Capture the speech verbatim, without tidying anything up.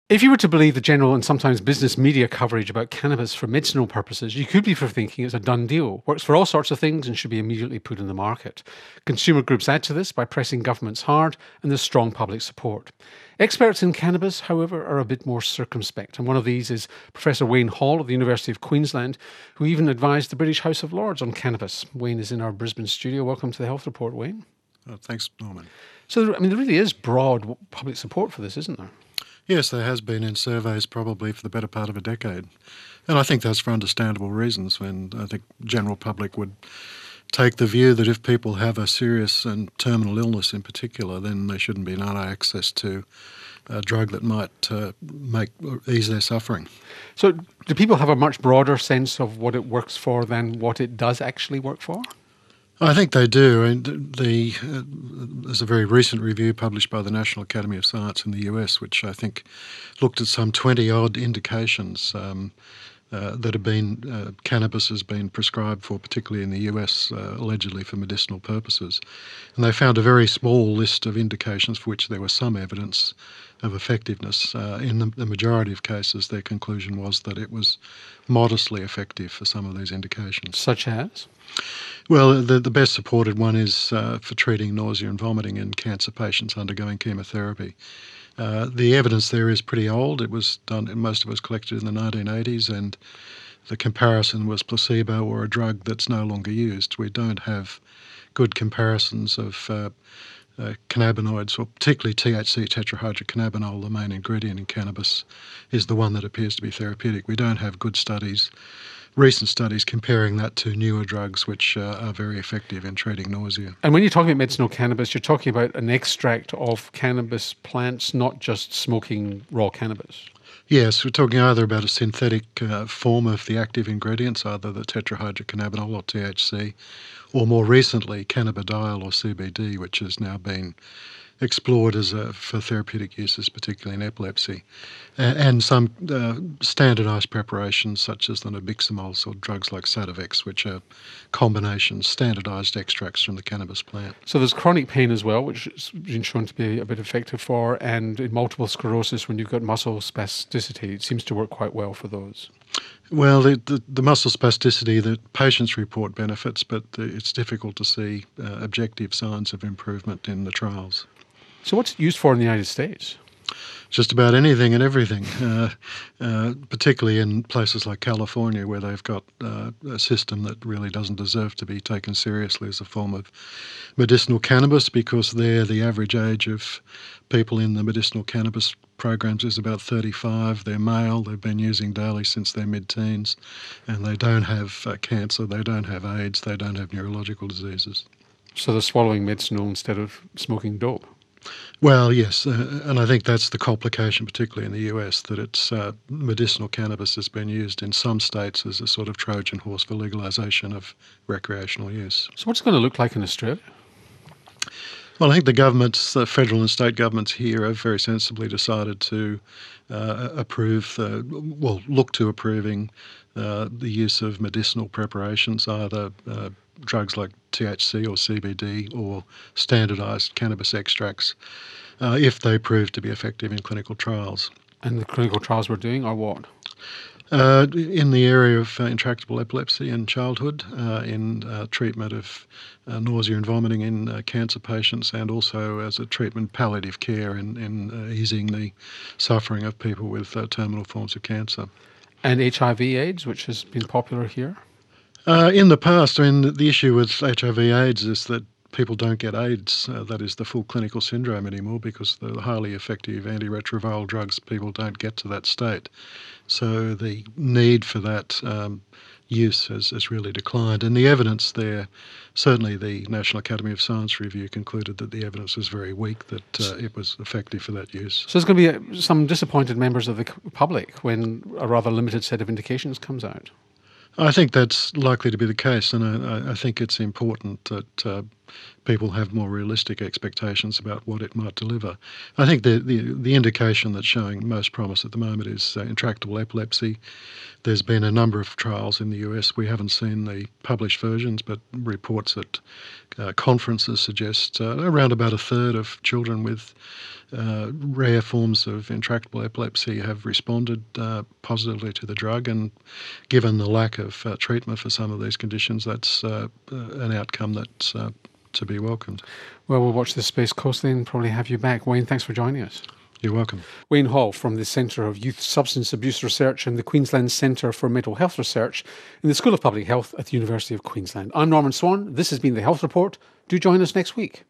If you were to believe the general and sometimes business media coverage about cannabis for medicinal purposes, you could be for thinking it's a done deal, works for all sorts of things and should be immediately put in the market. Consumer groups add to this by pressing governments hard, and there's strong public support. Experts in cannabis, however, are a bit more circumspect, and one of these is Professor Wayne Hall of the University of Queensland, who even advised the British House of Lords on cannabis. Wayne is in our Brisbane studio. Welcome to the Health Report, Wayne. Oh, thanks, Norman. So, I mean, there really is broad public support for this, isn't there? Yes, there has been in surveys probably for the better part of a decade. And I think that's for understandable reasons, when I think general public would take the view that if people have a serious and terminal illness in particular, then they shouldn't be denied access to a drug that might uh, make ease their suffering. So do people have a much broader sense of what it works for than what it does actually work for? I think they do. And the, uh, there's a very recent review published by the National Academy of Science in the U S, which I think looked at some twenty-odd indications um, uh, that have been, uh, cannabis has been prescribed for, particularly in the U S, uh, allegedly for medicinal purposes. And they found a very small list of indications for which there was some evidence of effectiveness. Uh, in the, the majority of cases, their conclusion was that it was modestly effective for some of these indications. Such as? Well, the, the best supported one is uh, for treating nausea and vomiting in cancer patients undergoing chemotherapy. Uh, the evidence there is pretty old. It was done, most of it was collected in the nineteen eighties, and the comparison was placebo or a drug that's no longer used. We don't have good comparisons of uh, uh, cannabinoids, or particularly T H C, tetrahydrocannabinol, the main ingredient in cannabis, is the one that appears to be therapeutic. We don't have good studies, recent studies comparing that to newer drugs which uh, are very effective in treating nausea. And when you're talking about medicinal cannabis, you're talking about an extract of cannabis plants, not just smoking raw cannabis. Yes, we're talking either about a synthetic uh, form of the active ingredients, either the tetrahydrocannabinol or T H C, or more recently cannabidiol or C B D, which has now been explored as a, for therapeutic uses, particularly in epilepsy, uh, and some uh, standardised preparations such as the nabiximols or drugs like Sativex, which are combinations, standardised extracts from the cannabis plant. So there's chronic pain as well, which has been shown to be a bit effective for, and in multiple sclerosis, when you've got muscle spasticity, it seems to work quite well for those. Well, the, the, the muscle spasticity, the patients report benefits, but the, it's difficult to see uh, objective signs of improvement in the trials. So what's it used for in the United States? Just about anything and everything, uh, uh, particularly in places like California, where they've got uh, a system that really doesn't deserve to be taken seriously as a form of medicinal cannabis, because there the average age of people in the medicinal cannabis programs is about thirty-five. They're male, they've been using daily since their mid-teens, and they don't have uh, cancer, they don't have AIDS, they don't have neurological diseases. So they're swallowing medicinal instead of smoking dope? Well, yes, uh, and I think that's the complication, particularly in the U S, that it's uh, medicinal cannabis has been used in some states as a sort of Trojan horse for legalisation of recreational use. So what's it going to look like in Australia? Well, I think the governments, the federal and state governments here, have very sensibly decided to uh, approve, uh, well, look to approving uh, the use of medicinal preparations, either uh, drugs like T H C or C B D or standardised cannabis extracts, uh, if they prove to be effective in clinical trials. And the clinical trials we're doing are what? Uh, in the area of uh, intractable epilepsy in childhood, uh, in uh, treatment of uh, nausea and vomiting in uh, cancer patients, and also as a treatment palliative care in, in uh, easing the suffering of people with uh, terminal forms of cancer. And H I V AIDS, which has been popular here? Uh, in the past, I mean, the issue with H I V AIDS is that people don't get AIDS, uh, that is the full clinical syndrome anymore, because the highly effective antiretroviral drugs, people don't get to that state. So the need for that um, use has, has really declined. And the evidence there, certainly the National Academy of Science review concluded that the evidence was very weak, that uh, it was effective for that use. So there's going to be some disappointed members of the public when a rather limited set of indications comes out. I think that's likely to be the case, and I, I think it's important that uh, people have more realistic expectations about what it might deliver. I think the, the, the indication that's showing most promise at the moment is uh, intractable epilepsy. There's been a number of trials in the U S. We haven't seen the published versions, but reports at uh, conferences suggest uh, around about a third of children with uh, rare forms of intractable epilepsy have responded uh, positively to the drug, and given the lack of uh, treatment for some of these conditions, that's uh, uh, an outcome that's uh, to be welcomed. Well, we'll watch this space closely and probably have you back. Wayne, thanks for joining us. You're welcome. Wayne Hall from the Centre of Youth Substance Abuse Research and the Queensland Centre for Mental Health Research in the School of Public Health at the University of Queensland. I'm Norman Swan. This has been The Health Report. Do join us next week.